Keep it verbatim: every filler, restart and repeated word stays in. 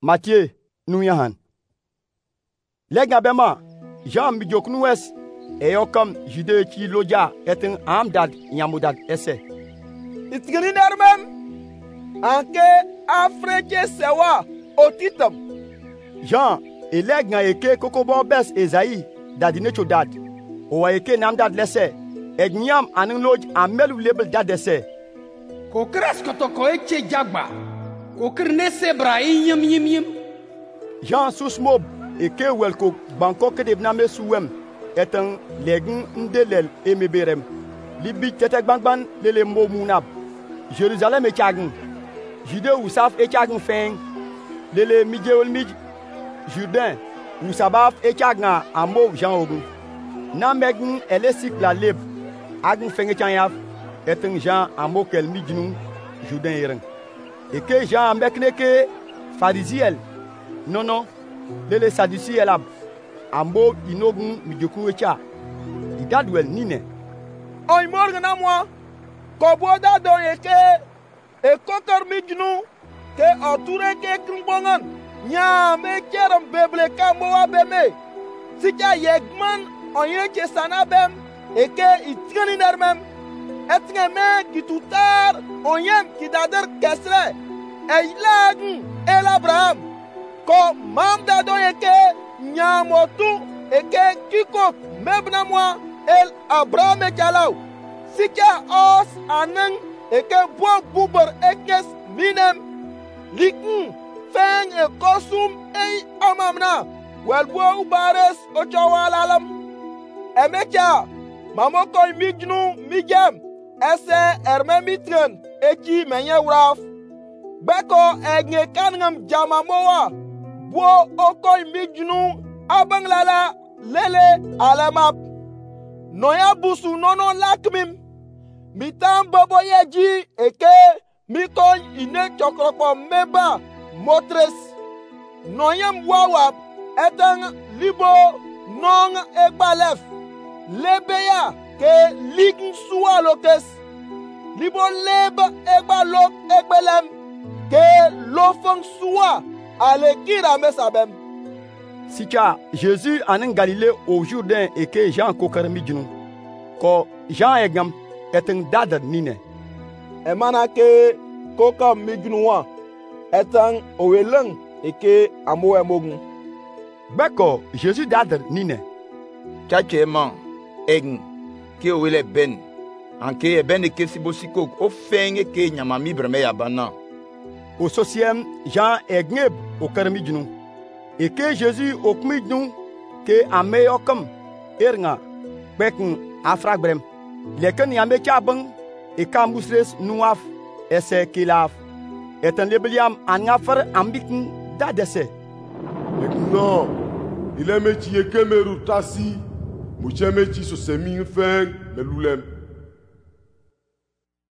Matthieu nu yahan. Lega bema, Jean mi joknu wes, e yokam Jude ki loja etin amdad nyamudad ese. Itgini nermem, anke afreke sewa otitam. Jean, e lega eke kokobo bes Esaïe dadine chodad. Owa eke namdad lese, e nyam anin loj amelu lebel dadese. Ko kresko to ko eche jagba. Ko krne sebra yim yim yim. Jean susmob eke welko banko kedeb na mesuwem etan legin ndelel emeberem. Libi tetek bangban lele mo munab. Jerusalem e chagn. Jude usaf e chagn feng. Lele midjewel mij. Jourdain usabaf e chagna amo Jean ogun. Na megn elesik la leb. Agn feng chanyaf etan Jean amo kel mijnu Jourdain yeren. Eke Jean mekneke farisiel. Non non. Lele sadusi elab. Ambo inogun midjoku echa. Idadwel nine. Oy morgan amwa. Koboda do eke e kokar mijnu ke oture ke krumbongan. Nya me keram beble kambo abeme. Sika yegman onye ke sanabem eke itkani nermem. Etnge me gitutar onyem kidader kesre. Eilagun el Abraham. Ko mam da do eke nyamotu eke kiko mebna moi el Abraham e kalau. Sika os aneng eke bo buber ekes minem. Likun feng e kosum e amamna. Wel bo ubares ochawalalam. Emecha mamoko mijnu mijem. Ese erme mitren eki menye wraf. Beko egne kanngam jamamoa. Bo okoy mijnu abanglala lele alamap. Noya busu nono lakmim. Mitam bobo yeji eke mikoy ine chokropo meba motres. Noyam wawap etang libo nong egbalef. Lebeya ke lign suwa lokes. Libo leba egbalok egbelem. Ke lofang suwa ale kira mesabem. Sika Jésus anen Galilée au Jourdain et que Jean kokar mijnu. Ko Jean egam etin dadad nine. Emana ke koka mijnuwa etang owelang eke amo emogun. Beko Jésus dadad nine. Chacheman egn ke owele ben. Anke ben eke sibosiko o fenge ke nyamami breme yabana. Au sociem Jean egneb au karmijnu. Et que Jésus au kmijnu ke ameyokam ernga bekn afragbrem. Leken yame chabang e kamusres nuaf ese kilaf. Etan lebliam anafar ambikn dadese. Non, il est métier que me routasi. Mouche métier sur ses mines fin, me loulem.